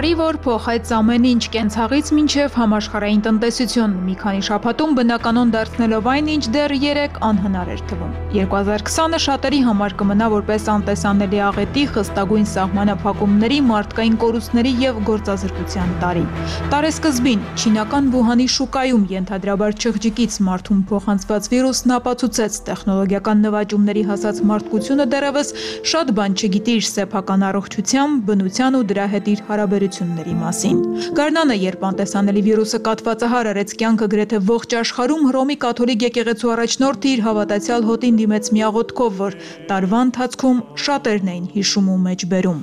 տարի, որ փոխեց ամեն ինչ կենցաղից մինչև համաշխարհային տնտեսություն, մի քանի շաբաթում բնականon դարձնելով այն, ինչ դեռ 3 անհնար էր թվում։ 2020-ը շատերի համար կմնա որպես անտեսանելի աղետի, խստագույն սահմանափակումների, մարդկային կորուստների եւ գործազրկության տարի։ Տարեսկզբին չինական Վուհանի շուկայում ենթադրաբար չղջիկից մարդուն փոխանցված վիրուսն ապացուցեց տեխնոլոգիական նվաճումների հասած մարդկությունը դեռևս շատ բան չգիտի իր սեփական առողջության, բնության ու դրա հետ իր հարաբերությունների մասին։ Գարնանը, երբ անտեսանելի վիրուսը կաթվածահար արեց կյանքը գրեթե ողջ աշխարհում, Հռոմի կաթոլիկ եկեղեցու առաջնորդը իր հավատացյալ հոտին դիմեց միաղոթքով, որ տարվա ընթացքում շատերն էին հիշում ու մեջբերում։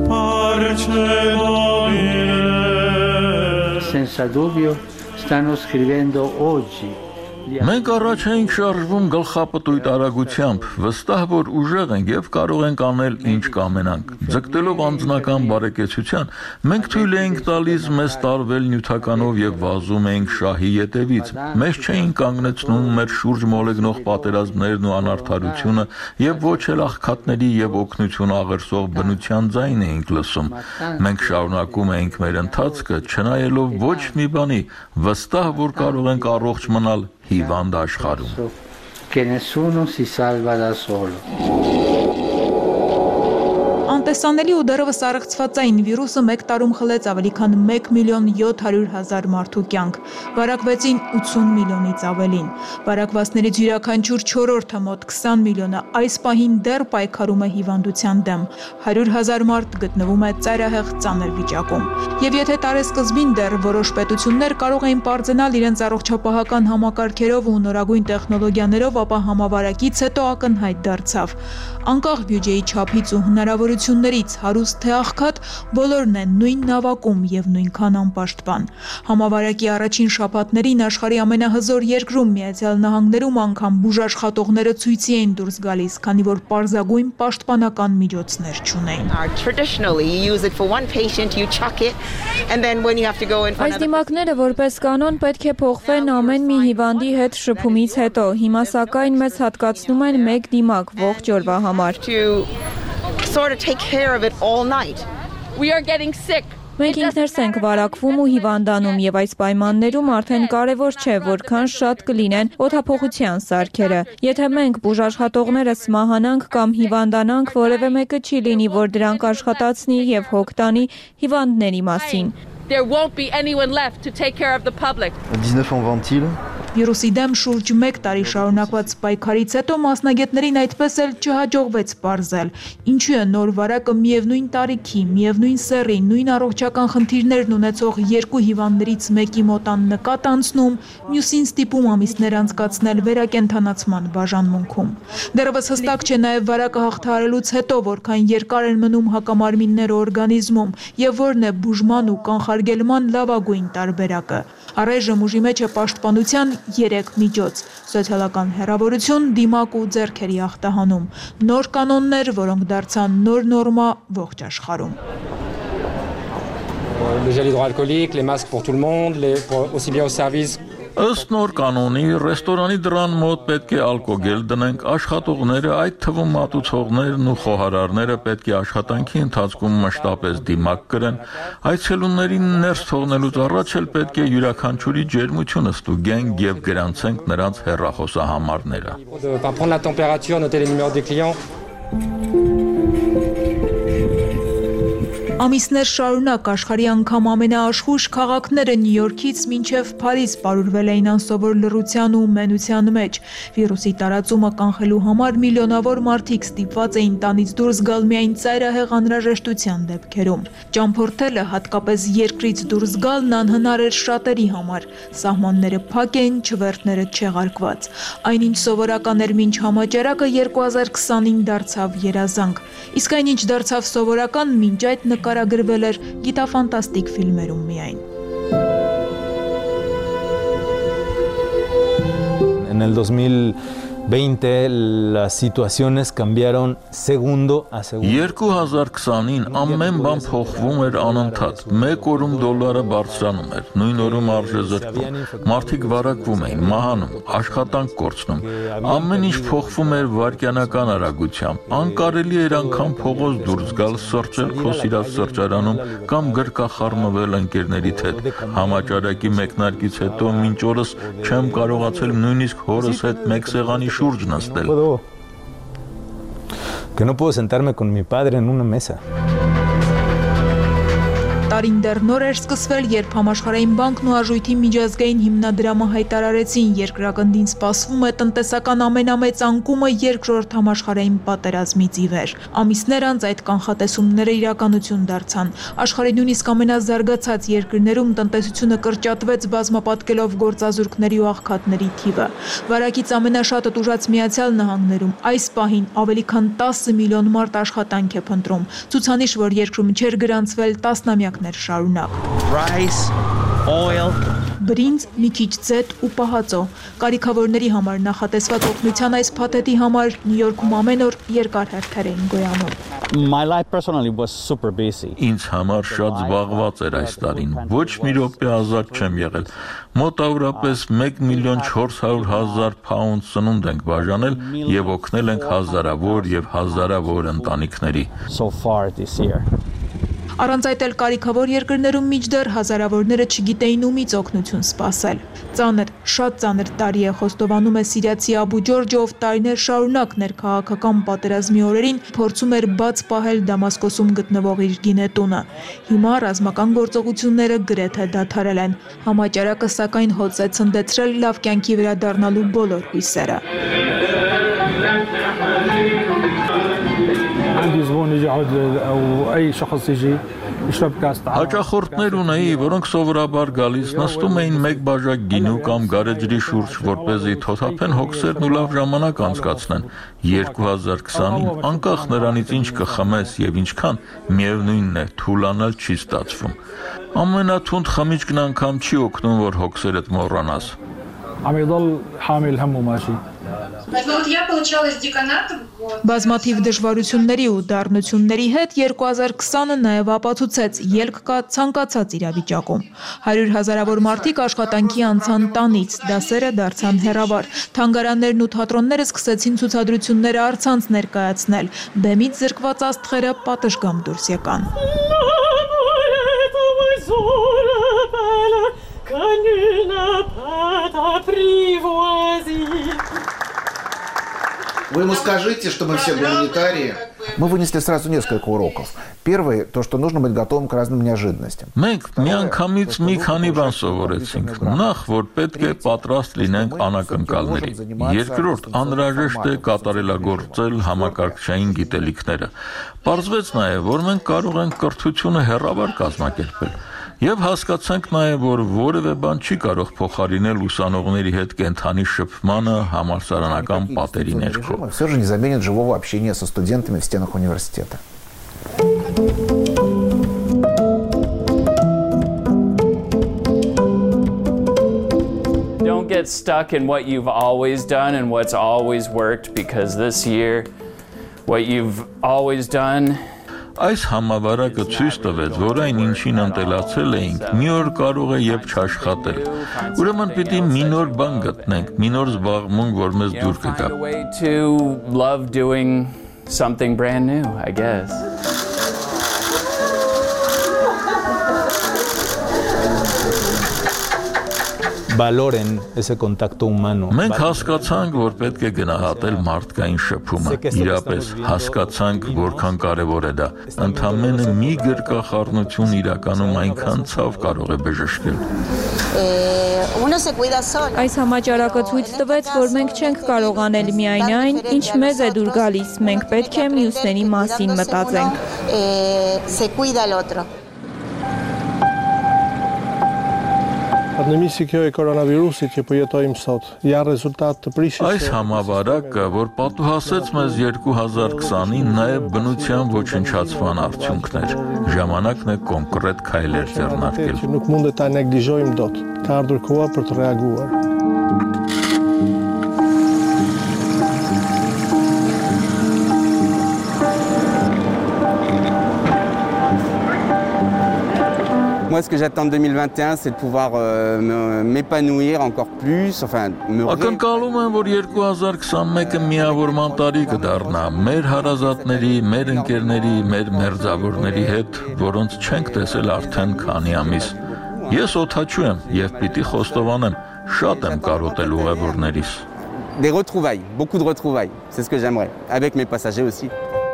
Senza dubbio stanno scrivendo oggi. Մենք առաջ ենք շարժվում գլխապտույտ արագությամբ, վստահ որ ուժեղ ենք եւ կարող ենք անել ինչ կամենանք։ Ձգտելով անձնական բարեկեցության, մենք թույլ էինք տալիս մեզ տարվել նյութականով եւ վազում էինք շահի ետևից։ Մեզ չէին կանգնեցնում մեր շուրջ մոլեգնող պատերազմներն ու անարդարությունը եւ ոչ էլ աղքատների եւ օգնություն աղերսող բնության ձայն էինք լսում։ Մենք շարունակում էինք մեր ընթացքը, չնայելով ոչ մի բանի, վստահ որ կարող ենք առողջ մնալ հիվանդ աշխարհում։ Che nessuno si salva da solo. Անտեսանելի ու դեռևս առողջվածային վիրուսը մեկ տարում խլեց ավելի քան 1.700.000 մարդու կյանք, վարակվեցին 80 միլիոնից ավելին։ Վարակվածներից յուրաքանչյուր 4-րդը մոտ 20 միլիոնը այս պահին դեռ պայքարում է հիվանդության դեմ, 100,000 մարդ գտնվում է ծայրահեղ ծանր վիճակում։ Եվ եթե տարեսկզբին դեռ որոշ պետություններ կարող էին պարզենալ իրենց առողջապահական համակարգերով ու նորագույն տեխնոլոգիաներով, ապա համավարակից հետո ակնհայտ դարձավ։ Անկախ բյուջեի չափից ու հնարավորություններից, հարուստ թե աղքատ, բոլորն են նույն նավակում եւ նույնքան անպաշտպան։ Համավարակի առաջին շաբաթներին աշխարհի ամենահզոր երկրում Միացյալ Նահանգներում անգամ բուժաշխատողները ցույցի էին դուրս գալիս, քանի որ պարզագույն պաշտպանական միջոցներ չունեին։ Այս դիմակները որպես կանոն պետք է փոխվեն ամեն մի հիվանդի հետ շփումից հետո։ Հիմա սակայն մեզ հատկացնում են մեկ դիմակ ողջ օրվա համար։ Մենք ինքներս ենք վարակվում ու հիվանդանում եւ այս պայմաններում արդեն կարեւոր չէ որքան շատ կլինեն օդափոխության սարքերը։ Եթե մենք բուժաշխատողներս մահանանք կամ հիվանդանանք, որևէ մեկը չի լինի, որ դրանք աշխատացնի եւ հոգ տանի հիվանդների մասին։ There won't be anyone left to take care of the public. 19 en ventile. Վիրուսի դեմ շուրջ 1 տարի շարունակված պայքարից հետո մասնագետներին այդպես էլ չհաջողվեց պարզել, ինչու է նոր վարակը միևնույն տարիքի, միևնույն սեռի, նույն առողջական խնդիրներն ունեցող 2 հիվանդներից մեկի մոտ աննկատ անցնում, մյուսին ստիպում ամիսներ անցկացնել վերակենդանացման բաժանմունքում։ Դեռևս հստակ չէ նաև վարակը հաղթահարելուց հետո որքան երկար են մնում հակամարմինները օրգանիզմում եւ որն է բուժման ու կանխարգելման լավագույն տարբերակը։ Առայժմ ուժի մեջ է պաշտպանության 3 միջոց՝ սոցիալական հեռավորություն, դիմակ ու ձեռքերի ախտահանում, նոր կանոններ, որոնք դարձան նոր նորմա ողջ աշխարհում։ Le gel hydroalcoolique, les masques pour tout le monde, aussi bien au service. Ըստ նոր կանոնի, ռեստորանի դռան մոտ պետք է ալկոգել դնենք, աշխատողները, այդ թվում մատուցողներն ու խոհարարները պետք է աշխատանքի ընթացքում մշտապես դիմակ կրեն, այցելուներին ներս թողնելուց առաջ էլ պետք է յուրաքանչյուրի ջերմությունը ստուգենք եւ գրանցենք նրանց հեռախոսահամարները։ Prendre la température, noter les numéros des clients. Ամիսներ շարունակ աշխարհի անգամ ամենաաշխույժ քաղաքները Նյու Յորքից մինչև Փարիզ պարուրվել էին անսովոր լռության ու մենության մեջ։ Վիրուսի տարածումը կանխելու համար միլիոնավոր մարդիկ ստիպված էին տանից դուրս գալ միայն ծայրահեղ անհրաժեշտության դեպքերում։ Ճամփորդելը, հատկապես երկրից դուրս գալն անհնար էր շատերի համար։ Սահմանները փակ էին, չվերթները չեղարկված։ Այնինչ սովորական էր մինչ համաճարակը 2020-ին դարձավ երազանք։ Իսկ այնինչ դարձավ սովորական, մինչ այդ նկարագրվել էր գիտաֆանտաստիկ ֆիլմերում միայն։ En el 2000 2020 las situaciones cambiaron segundo a segundo. 2020-ին ամեն բան փոխվում էր անընդհատ։ Մեկ օրում դոլարը բարձրանում էր, նույն օրում արժե զրկվում։ Մարդիկ վարակվում էին, մահանում, աշխատանք կորցնում։ Ամեն ինչ փոխվում էր վայրկյանական արագությամբ։ Անկարելի էր անգամ փողոց դուրս գալ, սրճել քո սիրած սրճարանում կամ գրկախառնվել ընկերներիդ հետ։ Համաճարակի մեկնարկից հետո մինչ օրս չեմ կարողացել նույնիսկ հորս հետ մեկ սեղանի շուրջ նստել։ Que no puedo sentarme con mi padre en una mesa. Տարին դեռ նոր էր սկսվել, երբ Համաշխարհային բանկն ու Արժույթի միջազգային հիմնադրամը հայտարարեցին երկրագնդին սպասվում է տնտեսական ամենամեծ անկումը երկրորդ համաշխարհային պատերազմից ի վեր։ Ամիսներ անց այդ կանխատեսումները իրականություն դարձան։ Աշխարհի նույնիսկ ամենազարգացած երկրներում տնտեսությունը կրճատվեց բազմապատկելով գործազուրկների ու աղքատների թիվը։ Վարակից ամենաշատը տուժած Միացյալ Նահանգներում այս պահին ավելի քան 10 միլիոն մարդ աշխատանք է փնտրում։ Ցուցանիշ, որ երկրում չէր գրանցվել տասնամյակ շարունակ։ Rice, oil, Բրինձ, մի քիչ ձեթ ու պահածո։ Կարիքավորների համար նախատեսված օգնության այս փաթեթի համար Նյու Յորքում ամեն օր երկար հերթեր էին գոյանում։ My life personally was super busy. Ինձ համար շատ զբաղված էր այս տարին։ Ոչ մի րոպե ազատ չեմ եղել։ Մոտավորապես 1,400,000 pound սնունդ ենք բաժանել եւ օգնել ենք հազարավոր եւ հազարավոր ընտանիքների։ So far this year. Առանց այդ էլ կարիքավոր երկրներում միջդեռ հազարավորները չգիտեին ումից օգնություն սպասել։ Ծանր, շատ ծանր տարի է, խոստովանում է սիրիացի Աբու Ջորջը, ով տարիներ շարունակ ներքաղաքական պատերազմի օրերին փորձում էր բաց պահել Դամասկոսում գտնվող իր գինետունը։ Հիմա ռազմական գործողությունները գրեթե դադարել են։ Համաճարակը սակայն հոծ է ցնդեցրել լավ կյանքի վերադառնալու բոլոր հույսերը։ Հաճախորդներ ունեի, որոնք սովորաբար գալիս նստում էին մեկ բաժակ գինու կամ գարեջրի շուրջ, որպեսզի թոթափեն հոգսերն ու լավ ժամանակ անցկացնեն։ 2020-ին անկախ նրանից ինչ կխմես եւ ինչքան, միևնույնն է, թուլանալ չի ստացվում։ Ամենաթունդ խմիչքն անգամ չի օգնում, որ հոգսերդ մոռանաս։ Բազմաթիվ դժվարությունների ու դառնությունների հետ 2020-ը նաև ապացուցեց ելք կա ցանկացած իրավիճակում։ 100,000-ավոր մարդիկ աշխատանքի անցան տանից, դասերը դարձան հեռավար, թանգարաններն ու թատրոնները սկսեցին ցուցադրությունները առցանց ներկայացնել, բեմից զրկված աստղերը պատշգամբ դուրս եկան։ Вы ему скажите, что мы все гуманитарии. Мы вынесли сразу несколько уроков. Первый, то, что нужно быть готовым к разным неожиданностям. Մենք միանգամից մի քանի բան սովորեցինք։ Նախ, որ պետք է պատրաստ լինենք անակնկալների։ Երկրորդ, անհրաժեշտ է կատարելագործել համակարգչային գիտելիքները։ Պարզվեց նաև, որ մենք կարող ենք կրթությունը հեռավար կազմակերպել։ Եվ հասկացանք նաև, որ որևէ բան չի կարող փոխարինել ուսանողների հետ կենթանի շփմանը համալսարանական պատերի ներքո։ Все же не заменит живого общения со студентами в стенах университета. Don't get stuck in what you've always done and what's always worked, because this year what you've always done. Այս համավարակը ցույց տվեց, որ այն ինչին ընտելացել էինք, մի օր կարող է երբ չաշխատել։ Ուրեմն պիտի մի նոր բան գտնենք, մի նոր զբաղմունք, որ մեզ դուր կգա։ To love doing something brand new, I guess. Valoren ese contacto humano. Մենք հասկացանք, որ պետք է գնահատել մարդկային շփումը։ Իրապես հասկացանք, որքան կարևոր է դա։ Ընդամենը մի գրկախառնություն իրականում այնքան ցավ կարող է բժշկել։ Այս համաճարակը ցույց տվեց, որ մենք չենք կարող անել միայն այն, ինչ մեզ է դուր գալիս, մենք պետք է մյուսների մասին մտածենք։ Այս համավարակը, որ պատուհասեց մեզ 2020-ին, նաև բնության ոչնչացման արդյունքներ։ Ժամանակն է կոնկրետ քայլեր ձեռնարկել։ Moi, ce que j'attends de 2021, c'est de pouvoir m'épanouir encore plus, enfin, me Ակնկալում եմ, որ 2021-ը միավորման տարի կդառնա մեր հարազատների, մեր ընկերների, մեր մերձավորների հետ, որոնց չենք տեսել արդեն քանի ամիս։ Ես օդաչու եմ եւ պիտի խոստովանեմ, շատ եմ կարոտել ուղևորներիս։ Des retrouvailles, beaucoup de retrouvailles, c'est ce que j'aimerais, avec mes passagers aussi.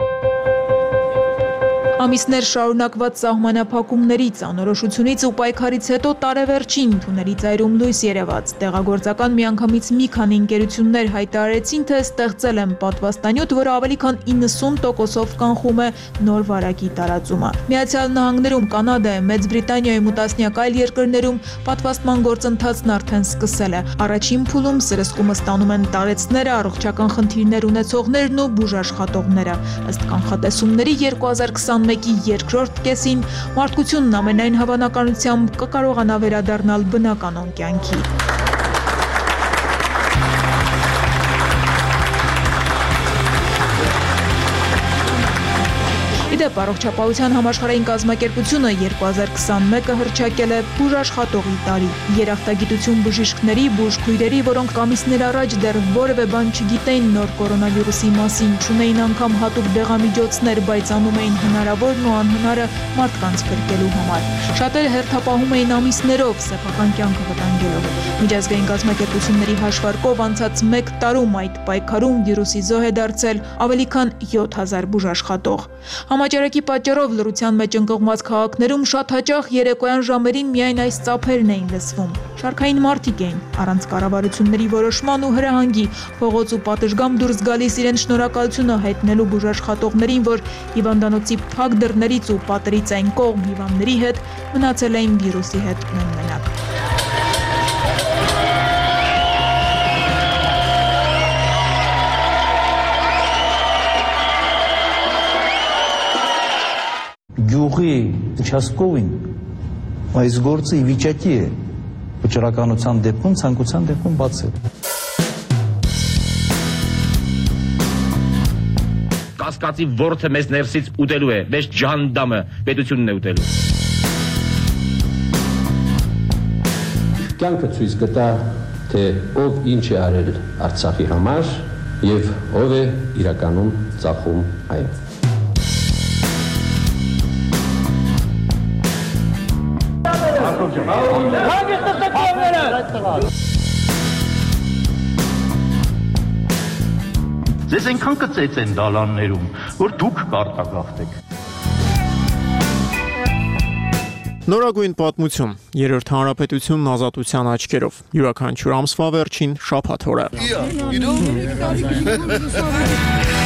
Ամիսներ շարունակված սահմանափակումներից, անորոշությունից ու պայքարից հետո տարեվերջին թունելի ծայրում լույս երևաց։ Տեղագործական միանգամից մի քանի ընկերություններ հայտարարեցին, թե ստեղծել են պատվաստանյութ, որը ավելի քան 90%-ով կանխում է նոր վարակի տարածումը։ Միացյալ Նահանգներում, Կանադայում, Մեծ Բրիտանիայում ու տասնյակ այլ երկրներում պատվաստման գործընթացն արդեն սկսել է։ Առաջին փուլում սրսկումը ստանում են տարեցները, առողջական խնդիրներ ունեցողներն ու բուժաշխատողները։ Ըստ կանխատեսումների 2021-ի երկրորդ կեսին մարդկությունն ամենայն հավանականությամբ կկարողանա վերադառնալ բնականon կյանքի։ Իդեպ առողջապահության համաշխարհային կազմակերպությունը 2021-ը հռչակել է բուժաշխատողի տարի։ Երախտագիտություն բժիշկների, բուժքույրերի, որոնք ամիսներ առաջ դեռ որևէ բան չգիտեին նոր կորոնավիրուսի մասին, չունեին անգամ հատուկ դեղամիջոցներ, բայց անում էին հնարավորն ու անհնարը մարդկանց փրկելու համար։ Շատերը հերթապահում էին ամիսներով, սեփական կյանքը վտանգելով։ Միջազգային կազմակերպությունների հաշվարկով անցած 1 տարում այդ պայքարում վիրուսի զոհ է դարձել ավելի քան 7000 բուժաշխատող։ Համաճարակի պատճառով լռության մեջ ընկղմված քաղաքներում շատ հաճախ երեկոյան ժամերին միայն այս ծափերն էին լսվում։ Շարքային մարդիկ էին, առանց կառավարությունների որոշման ու հրահանգի, փողոց ու պատշգամբ դուրս գալիս իրենց շնորհակալությունը հայտնելու բուժաշխատողներին, որ հիվանդանոցի փակ դռներից ու պատերից այն կողմ հիվանդների հետ մնացել էին վիրուսի հետ մենակ։ Գյուղի участковին այս գործը ի վիճակի է վճռականության դեպքում, ցանկության դեպքում բացել։ Կասկածի ворթը մեզ ներսից ուտելու է, մեզ ջանդամը պետությունն է ուտելու։ Կյանքը ցույց կտա, թե ով ինչ է արել Արցախի համար եւ ով է իրականում ծախում այն։ Ձեզ այնքան կծեց են դալաններում, որ դուք կարտագաղթեք։ Նորագույն պատմություն, երրորդ հանրապետությունն ազատության աչքերով, յուրաքանչյուր ամսվա վերջին շաբաթ օրը։